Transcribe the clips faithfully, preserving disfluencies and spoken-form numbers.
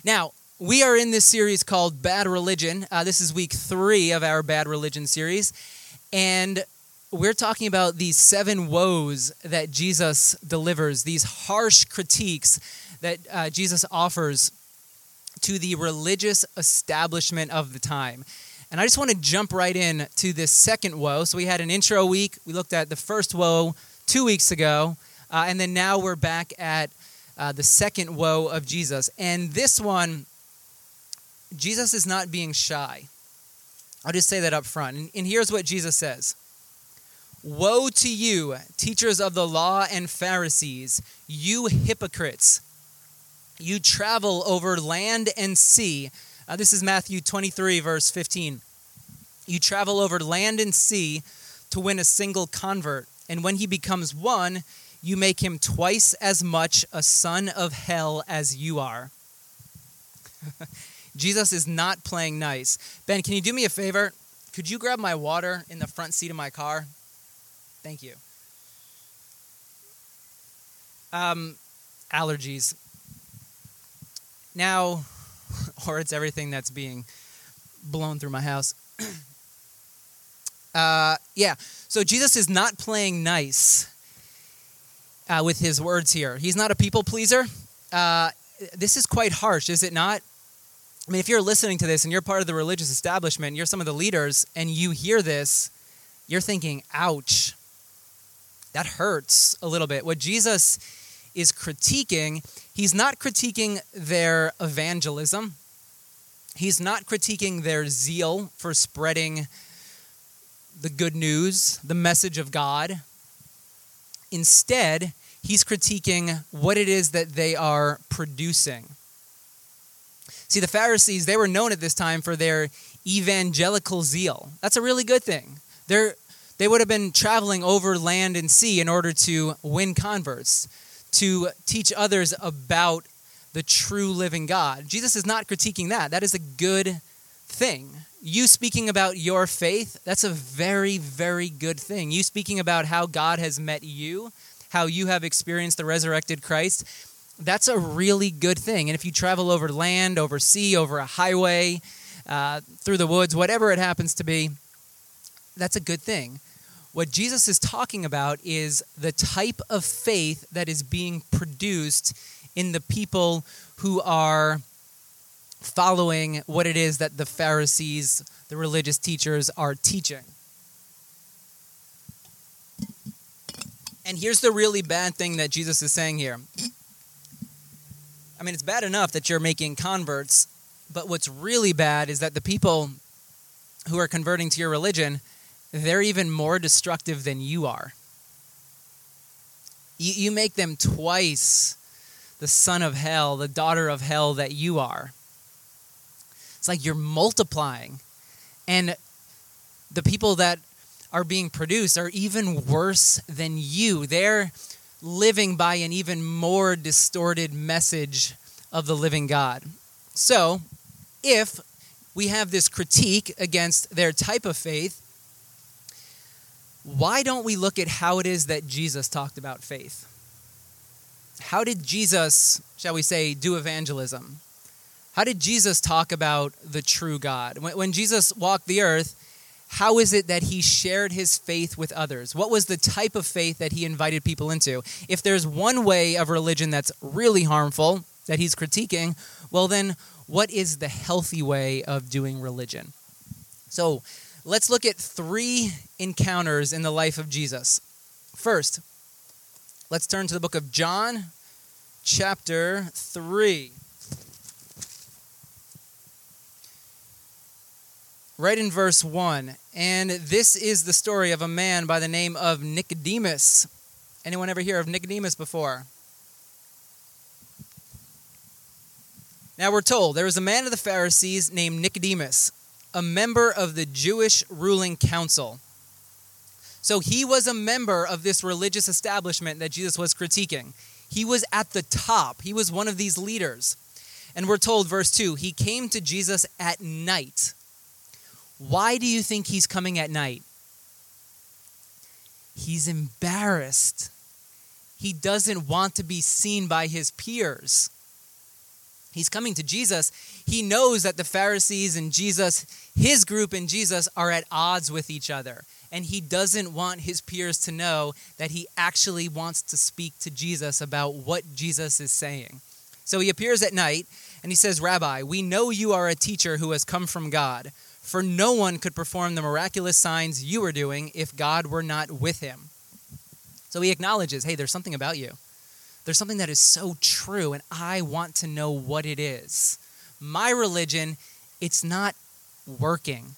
Now, we are in this series called Bad Religion. Uh, this is week three of our Bad Religion series. And we're talking about these seven woes that Jesus delivers, these harsh critiques that uh, Jesus offers to the religious establishment of the time. And I just want to jump right in to this second woe. So we had an intro week. We looked at the first woe two weeks ago. Uh, and then now we're back at uh, the second woe of Jesus. And this one, Jesus is not being shy. I'll just say that up front. And, and here's what Jesus says. Woe to you, teachers of the law and Pharisees, you hypocrites. You travel over land and sea. Uh, this is Matthew twenty-three, verse fifteen. You travel over land and sea to win a single convert. And when he becomes one, you make him twice as much a son of hell as you are. Jesus is not playing nice. Ben, can you do me a favor? Could you grab my water in the front seat of my car? Thank you. Um, allergies. Now, or it's everything that's being blown through my house. uh, yeah, so Jesus is not playing nice uh, with his words here. He's not a people pleaser. Uh, this is quite harsh, is it not? I mean, if you're listening to this and you're part of the religious establishment, and you're some of the leaders, and you hear this, you're thinking, ouch, that hurts a little bit. What Jesus is critiquing, he's not critiquing their evangelism. He's not critiquing their zeal for spreading the good news, the message of God. Instead, he's critiquing what it is that they are producing. See, the Pharisees, they were known at this time for their evangelical zeal. That's a really good thing. They're, they would have been traveling over land and sea in order to win converts, to teach others about the true living God. Jesus is not critiquing that. That is a good thing. You speaking about your faith, that's a very, very good thing. You speaking about how God has met you, how you have experienced the resurrected Christ, that's a really good thing. And if you travel over land, over sea, over a highway, uh, through the woods, whatever it happens to be, that's a good thing. What Jesus is talking about is the type of faith that is being produced in the people who are following what it is that the Pharisees, the religious teachers, are teaching. And here's the really bad thing that Jesus is saying here. I mean, it's bad enough that you're making converts, but what's really bad is that the people who are converting to your religion, they're even more destructive than you are. You, you make them twice the son of hell, the daughter of hell that you are. It's like you're multiplying. And the people that are being produced are even worse than you. They're living by an even more distorted message of the living God. So, if we have this critique against their type of faith, why don't we look at how it is that Jesus talked about faith? How did Jesus, shall we say, do evangelism? How did Jesus talk about the true God? When, when Jesus walked the earth, how is it that he shared his faith with others? What was the type of faith that he invited people into? If there's one way of religion that's really harmful that he's critiquing, well then, what is the healthy way of doing religion? So, let's look at three encounters in the life of Jesus. First, let's turn to the book of John, chapter three. Right in verse one. And this is the story of a man by the name of Nicodemus. Anyone ever hear of Nicodemus before? Now we're told there was a man of the Pharisees named Nicodemus, a member of the Jewish ruling council. So he was a member of this religious establishment that Jesus was critiquing. He was at the top. He was one of these leaders. And we're told, verse two, he came to Jesus at night. Why do you think he's coming at night? He's embarrassed. He doesn't want to be seen by his peers. He's coming to Jesus. He knows that the Pharisees and Jesus, his group and Jesus, are at odds with each other. And he doesn't want his peers to know that he actually wants to speak to Jesus about what Jesus is saying. So he appears at night and he says, "Rabbi, we know you are a teacher who has come from God, for no one could perform the miraculous signs you are doing if God were not with him." So he acknowledges, hey, there's something about you. There's something that is so true, and I want to know what it is. My religion, it's not working.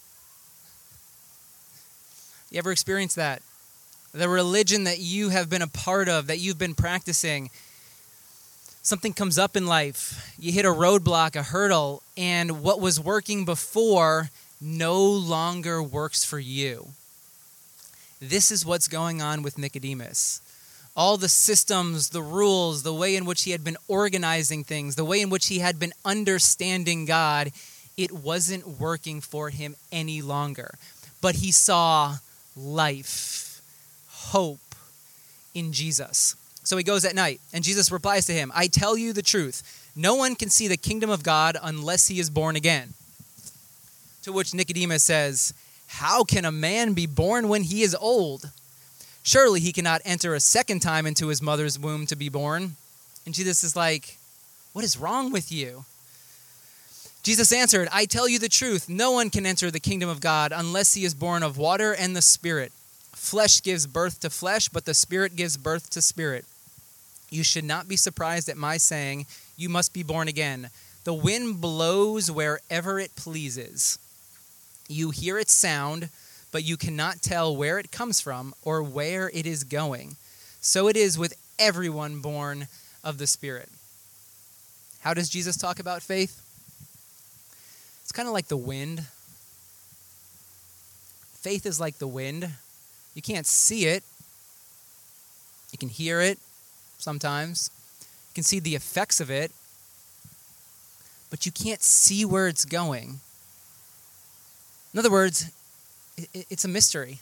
You ever experienced that? The religion that you have been a part of, that you've been practicing, something comes up in life, you hit a roadblock, a hurdle, and what was working before no longer works for you. This is what's going on with Nicodemus. All the systems, the rules, the way in which he had been organizing things, the way in which he had been understanding God, it wasn't working for him any longer. But he saw life, hope in Jesus. So he goes at night, and Jesus replies to him, "I tell you the truth, no one can see the kingdom of God unless he is born again." To which Nicodemus says, "How can a man be born when he is old? Surely he cannot enter a second time into his mother's womb to be born." And Jesus is like, "What is wrong with you?" Jesus answered, "I tell you the truth, no one can enter the kingdom of God unless he is born of water and the Spirit. Flesh gives birth to flesh, but the Spirit gives birth to spirit. You should not be surprised at my saying, 'You must be born again.' The wind blows wherever it pleases. You hear its sound, but you cannot tell where it comes from or where it is going. So it is with everyone born of the Spirit." How does Jesus talk about faith? It's kind of like the wind. Faith is like the wind. You can't see it. You can hear it sometimes. You can see the effects of it, but you can't see where it's going. In other words, it's a mystery.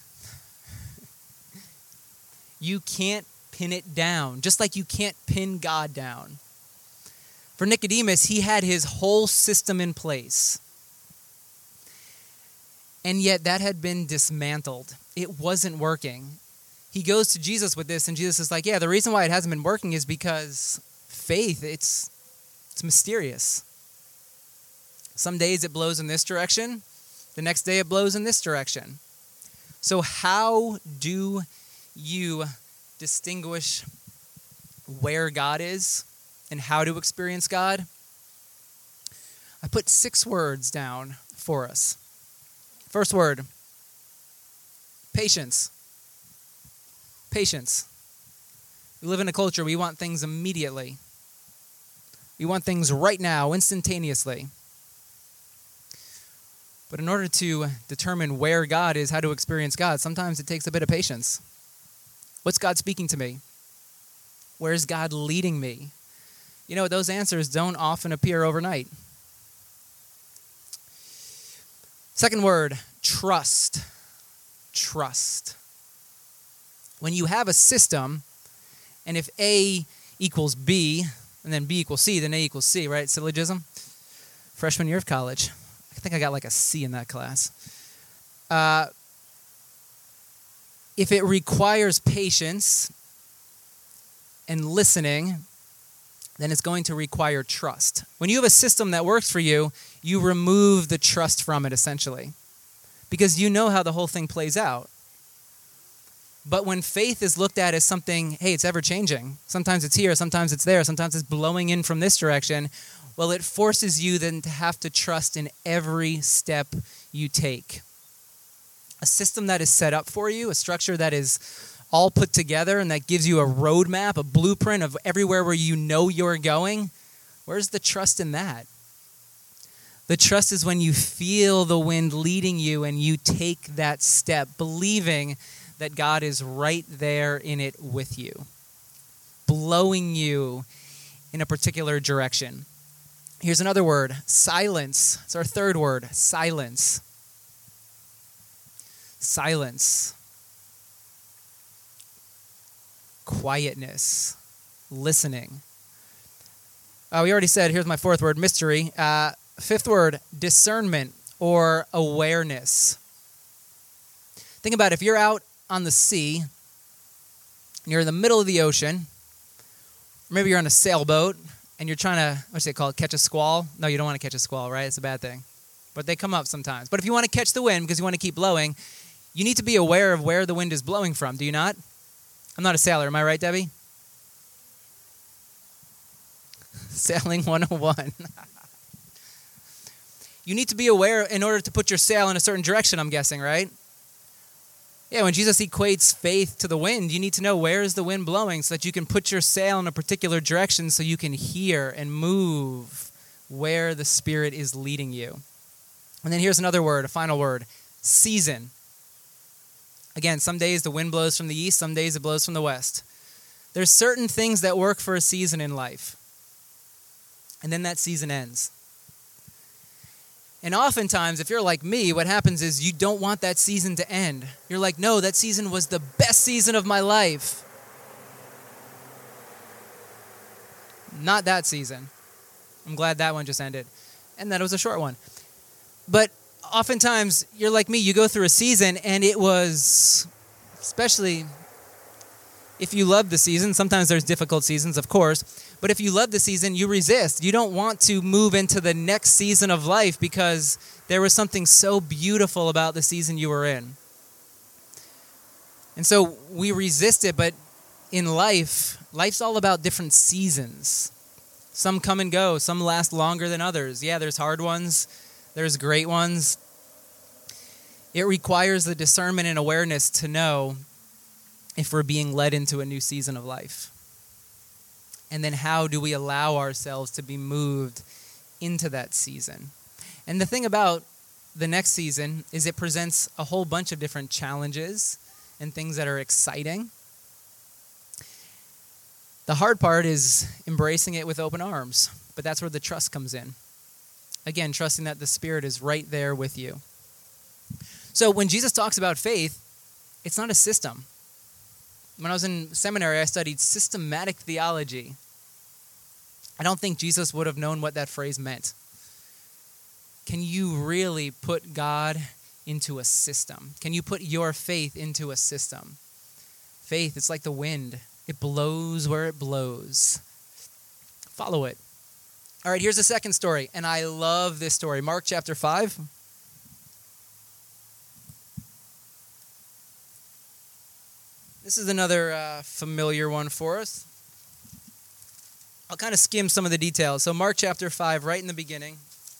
You can't pin it down, just like you can't pin God down. For Nicodemus, he had his whole system in place. And yet that had been dismantled. It wasn't working. He goes to Jesus with this, and Jesus is like, yeah, the reason why it hasn't been working is because faith, it's, it's mysterious. Some days it blows in this direction. The next day it blows in this direction. So how do you distinguish where God is and how to experience God? I put six words down for us. First word, patience. Patience. We live in a culture, we want things immediately. We want things right now, instantaneously. But in order to determine where God is, how to experience God, sometimes it takes a bit of patience. What's God speaking to me? Where is God leading me? You know, those answers don't often appear overnight. Second word, trust. Trust. When you have a system, and if A equals B, and then B equals C, then A equals C, right? Syllogism. Freshman year of college. I think I got like a C in that class. Uh, if it requires patience and listening, then it's going to require trust. When you have a system that works for you, you remove the trust from it, essentially, because you know how the whole thing plays out. But when faith is looked at as something, hey, it's ever-changing. Sometimes it's here, sometimes it's there, sometimes it's blowing in from this direction. Well, it forces you then to have to trust in every step you take. A system that is set up for you, a structure that is all put together and that gives you a roadmap, a blueprint of everywhere where you know you're going, where's the trust in that? The trust is when you feel the wind leading you and you take that step, believing that God is right there in it with you, blowing you in a particular direction. Here's another word, silence. It's our third word, silence. Silence. Quietness. Listening. Uh, we already said, here's my fourth word, mystery. Uh, fifth word, discernment or awareness. Think about it. If you're out on the sea, and you're in the middle of the ocean, or maybe you're on a sailboat, and you're trying to, what's it called, catch a squall? No, you don't want to catch a squall, right? It's a bad thing. But they come up sometimes. But if you want to catch the wind because you want to keep blowing, you need to be aware of where the wind is blowing from, do you not? I'm not a sailor, am I right, Debbie? Sailing one oh one. You need to be aware in order to put your sail in a certain direction, I'm guessing, right? Yeah, when Jesus equates faith to the wind, you need to know where is the wind blowing so that you can put your sail in a particular direction so you can hear and move where the Spirit is leading you. And then here's another word, a final word, season. Again, some days the wind blows from the east, some days it blows from the west. There's certain things that work for a season in life. And then that season ends. And oftentimes, if you're like me, what happens is you don't want that season to end. You're like, no, that season was the best season of my life. Not that season. I'm glad that one just ended. And that was a short one. But oftentimes, you're like me, you go through a season and it was, especially if you love the season, sometimes there's difficult seasons, of course, but if you love the season, you resist. You don't want to move into the next season of life because there was something so beautiful about the season you were in. And so we resist it, but in life, life's all about different seasons. Some come and go, some last longer than others. Yeah, there's hard ones, there's great ones. It requires the discernment and awareness to know if we're being led into a new season of life. And then how do we allow ourselves to be moved into that season? And the thing about the next season is it presents a whole bunch of different challenges and things that are exciting. The hard part is embracing it with open arms, but that's where the trust comes in. Again, trusting that the Spirit is right there with you. So when Jesus talks about faith, it's not a system. When I was in seminary, I studied systematic theology. I don't think Jesus would have known what that phrase meant. Can you really put God into a system? Can you put your faith into a system? Faith, it's like the wind. It blows where it blows. Follow it. All right, here's the second story, and I love this story. Mark chapter five. This is another uh, familiar one for us. I'll kind of skim some of the details. So Mark chapter five, right in the beginning.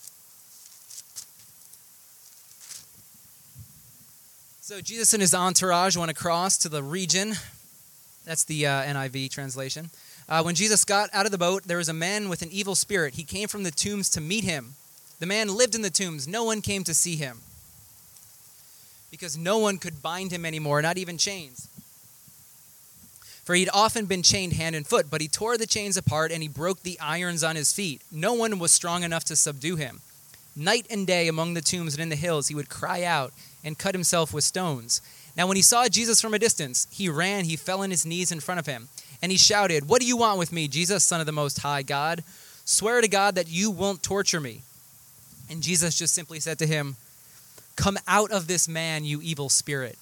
So Jesus and his entourage went across to the region. That's the uh, N I V translation. Uh, when Jesus got out of the boat, there was a man with an evil spirit. He came from the tombs to meet him. The man lived in the tombs. No one came to see him because no one could bind him anymore, not even chains. For he'd often been chained hand and foot, but he tore the chains apart and he broke the irons on his feet. No one was strong enough to subdue him. Night and day among the tombs and in the hills, he would cry out and cut himself with stones. Now when he saw Jesus from a distance, he ran, he fell on his knees in front of him, and he shouted, "What do you want with me, Jesus, Son of the Most High God? Swear to God that you won't torture me." And Jesus just simply said to him, "Come out of this man, you evil spirit."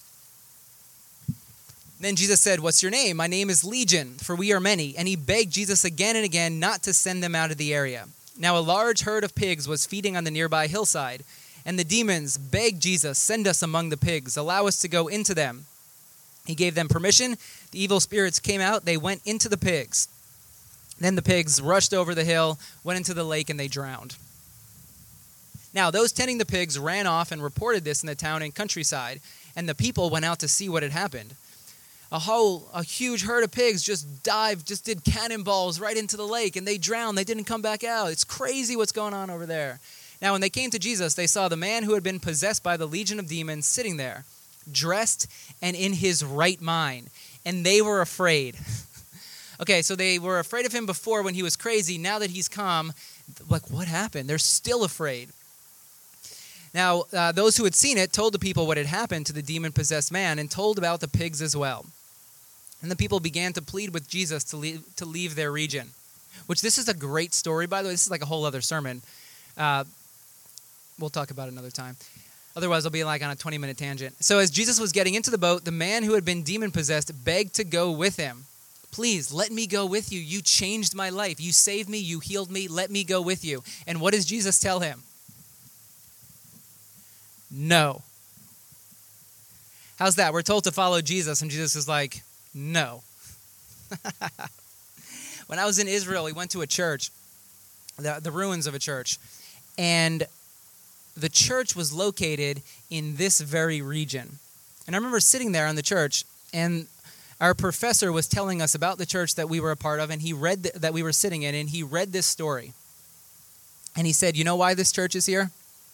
Then Jesus said, "What's your name?" "My name is Legion, for we are many." And he begged Jesus again and again not to send them out of the area. Now a large herd of pigs was feeding on the nearby hillside, and the demons begged Jesus, "Send us among the pigs, allow us to go into them." He gave them permission. The evil spirits came out, they went into the pigs. Then the pigs rushed over the hill, went into the lake, and they drowned. Now those tending the pigs ran off and reported this in the town and countryside, and the people went out to see what had happened. A whole, a huge herd of pigs just dived, just did cannonballs right into the lake, and they drowned. They didn't come back out. It's crazy what's going on over there. Now, when they came to Jesus, they saw the man who had been possessed by the legion of demons sitting there, dressed and in his right mind, and they were afraid. Okay, so they were afraid of him before when he was crazy. Now that he's calm, like, what happened? They're still afraid. Now, uh, those who had seen it told the people what had happened to the demon-possessed man and told about the pigs as well. And the people began to plead with Jesus to leave, to leave their region. which this is a great story, by the way. This is like a whole other sermon. Uh, we'll talk about it another time. Otherwise, I'll be like on a twenty-minute tangent. So as Jesus was getting into the boat, the man who had been demon-possessed begged to go with him. Please, let me go with you. You changed my life. You saved me. You healed me. Let me go with you. And what does Jesus tell him? No. How's that? We're told to follow Jesus, and Jesus is like, no. When I was in Israel, we went to a church, the, the ruins of a church, and the church was located in this very region. And I remember sitting there in the church, and our professor was telling us about the church that we were a part of, and he read th- that we were sitting in, and he read this story. And he said, you know why this church is here?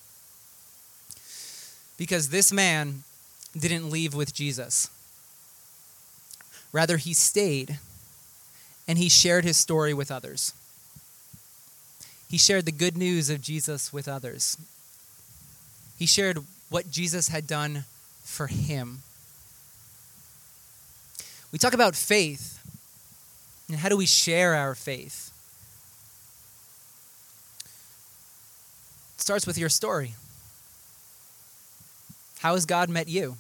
Because this man didn't leave with Jesus. Rather, he stayed, and he shared his story with others. He shared the good news of Jesus with others. He shared what Jesus had done for him. We talk about faith, and how do we share our faith? It starts with your story. How has God met you?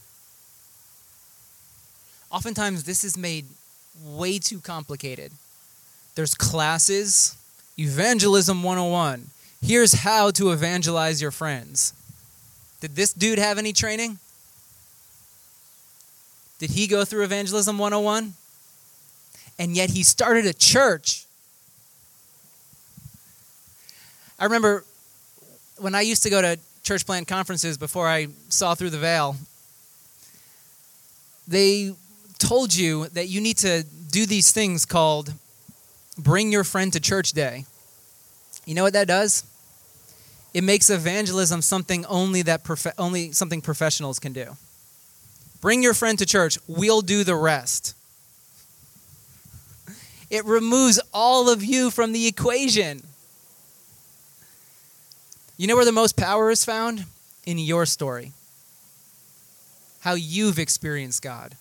Oftentimes, this is made way too complicated. There's classes, Evangelism one oh one. Here's how to evangelize your friends. Did this dude have any training? Did he go through Evangelism one oh one? And yet he started a church. I remember when I used to go to church plant conferences before I saw through the veil, they told you that you need to do these things called bring your friend to church day. You know what that does? It makes evangelism something only that prof- only something professionals can do. Bring your friend to church. We'll do the rest. It removes all of you from the equation. You know where the most power is found? In your story. How you've experienced God.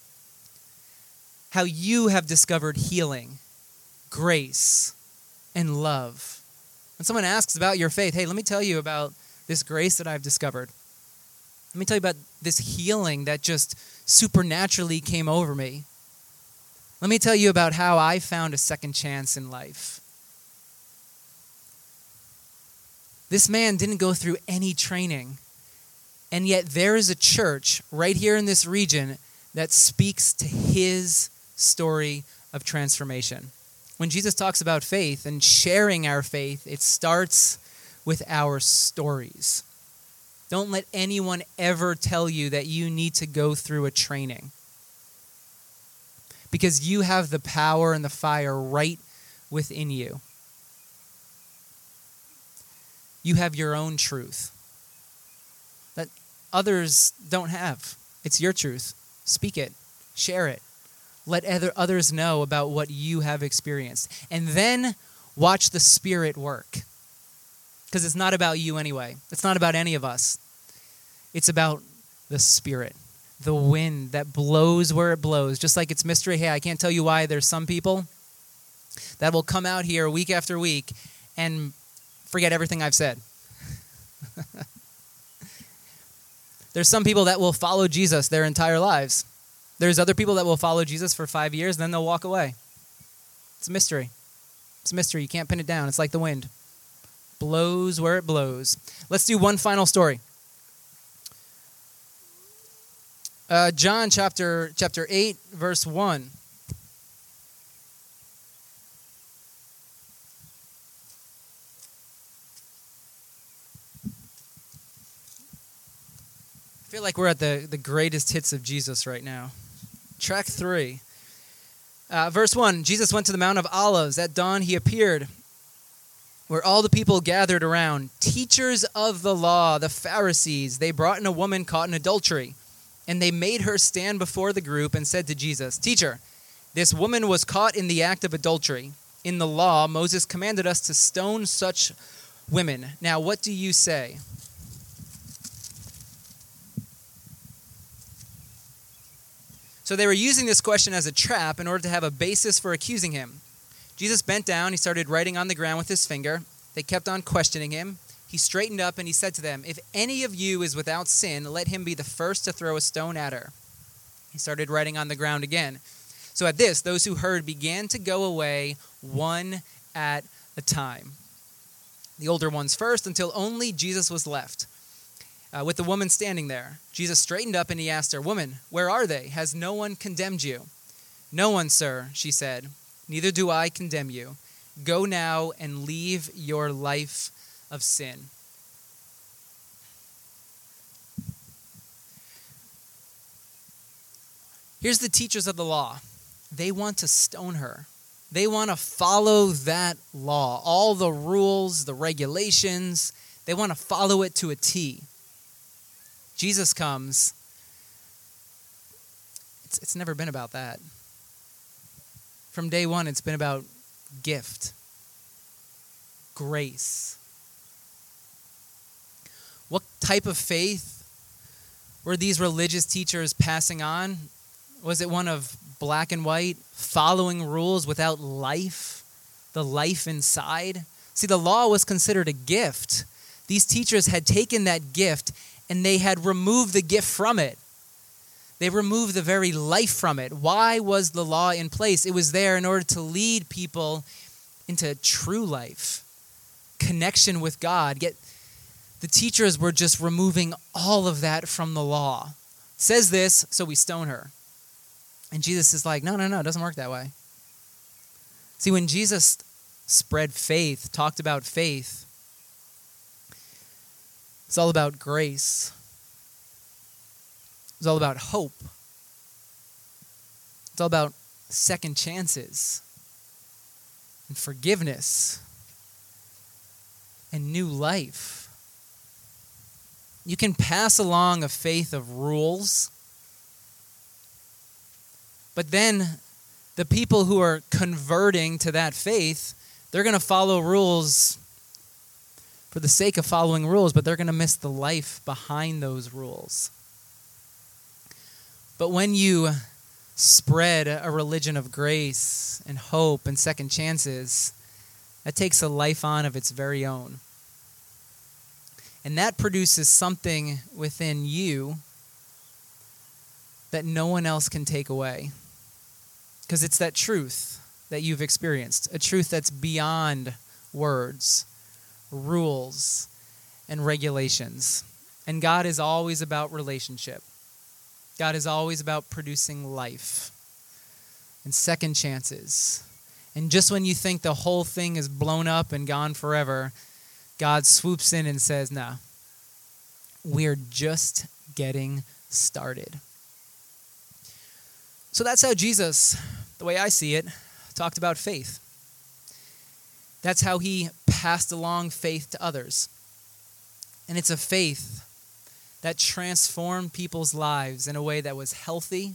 How you have discovered healing, grace, and love. When someone asks about your faith, hey, let me tell you about this grace that I've discovered. Let me tell you about this healing that just supernaturally came over me. Let me tell you about how I found a second chance in life. This man didn't go through any training, and yet there is a church right here in this region that speaks to his story of transformation. When Jesus talks about faith and sharing our faith, it starts with our stories. Don't let anyone ever tell you that you need to go through a training. Because you have the power and the fire right within you. You have your own truth that others don't have. It's your truth. Speak it. Share it. Let other others know about what you have experienced. And then watch the Spirit work. Because it's not about you anyway. It's not about any of us. It's about the Spirit. The wind that blows where it blows. Just like it's mystery. Hey, I can't tell you why there's some people that will come out here week after week and forget everything I've said. There's some people that will follow Jesus their entire lives. There's other people that will follow Jesus for five years, and then they'll walk away. It's a mystery. It's a mystery. You can't pin it down. It's like the wind. Blows where it blows. Let's do one final story. Uh, John chapter chapter eight, verse one. I feel like we're at the, the greatest hits of Jesus right now. Track three. Uh, verse one, Jesus went to the Mount of Olives. At dawn he appeared where all the people gathered around. Teachers of the law, the Pharisees, they brought in a woman caught in adultery. And they made her stand before the group and said to Jesus, "Teacher, this woman was caught in the act of adultery. In the law, Moses commanded us to stone such women. Now, what do you say?" So they were using this question as a trap in order to have a basis for accusing him. Jesus bent down. He started writing on the ground with his finger. They kept on questioning him. He straightened up and he said to them, "If any of you is without sin, let him be the first to throw a stone at her." He started writing on the ground again. So at this, those who heard began to go away one at a time. The older ones first, until only Jesus was left, uh, with the woman standing there. Jesus straightened up and he asked her, "Woman, where are they? Has no one condemned you?" "No one, sir," she said. "Neither do I condemn you. Go now and leave your life of sin." Here's the teachers of the law. They want to stone her. They want to follow that law, all the rules, the regulations. They want to follow it to a T. Jesus comes. It's, it's never been about that. From day one, it's been about gift, grace. What type of faith were these religious teachers passing on? Was it one of black and white, following rules without life, the life inside? See, the law was considered a gift. These teachers had taken that gift and they had removed the gift from it. They removed the very life from it. Why was the law in place? It was there in order to lead people into true life, connection with God. Yet the teachers were just removing all of that from the law. It says this, so we stone her. And Jesus is like, no, no, no, it doesn't work that way. See, when Jesus spread faith, talked about faith, it's all about grace. It's all about hope. It's all about second chances and forgiveness and new life. You can pass along a faith of rules, but then the people who are converting to that faith, they're going to follow rules for the sake of following rules, but they're going to miss the life behind those rules. But when you spread a religion of grace and hope and second chances, that takes a life on of its very own. And that produces something within you that no one else can take away. Because it's that truth that you've experienced, a truth that's beyond words, rules, and regulations. And God is always about relationship. God is always about producing life and second chances. And just when you think the whole thing is blown up and gone forever, God swoops in and says, no, we're just getting started. So that's how Jesus, the way I see it, talked about faith. That's how he passed along faith to others. And it's a faith that transformed people's lives in a way that was healthy,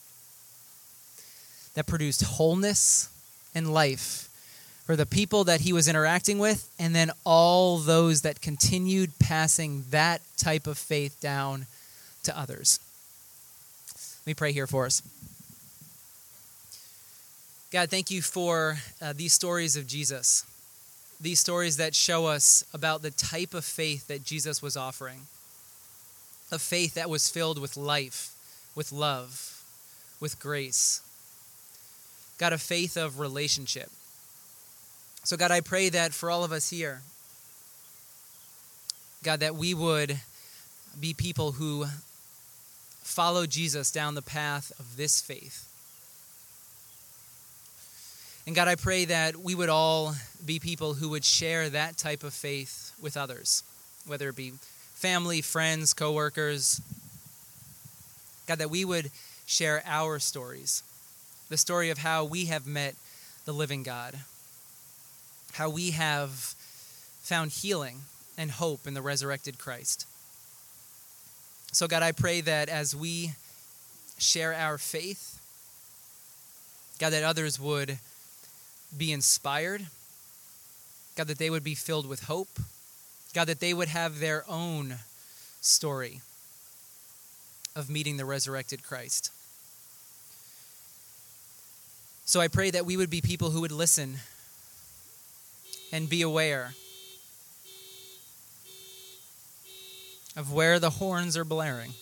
that produced wholeness and life for the people that he was interacting with, and then all those that continued passing that type of faith down to others. Let me pray here for us. God, thank you for uh, these stories of Jesus, these stories that show us about the type of faith that Jesus was offering, a faith that was filled with life, with love, with grace. God, a faith of relationship. So God, I pray that for all of us here, God, that we would be people who follow Jesus down the path of this faith. And God, I pray that we would all be people who would share that type of faith with others, whether it be family, friends, coworkers. God, that we would share our stories, the story of how we have met the living God, how we have found healing and hope in the resurrected Christ. So God, I pray that as we share our faith, God, that others would be inspired, God, that they would be filled with hope, God, that they would have their own story of meeting the resurrected Christ. So I pray that we would be people who would listen and be aware of where the horns are blaring.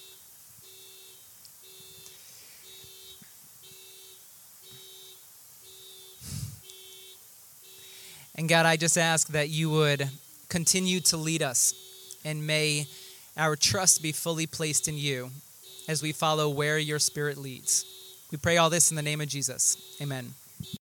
And God, I just ask that you would continue to lead us, and may our trust be fully placed in you as we follow where your Spirit leads. We pray all this in the name of Jesus. Amen.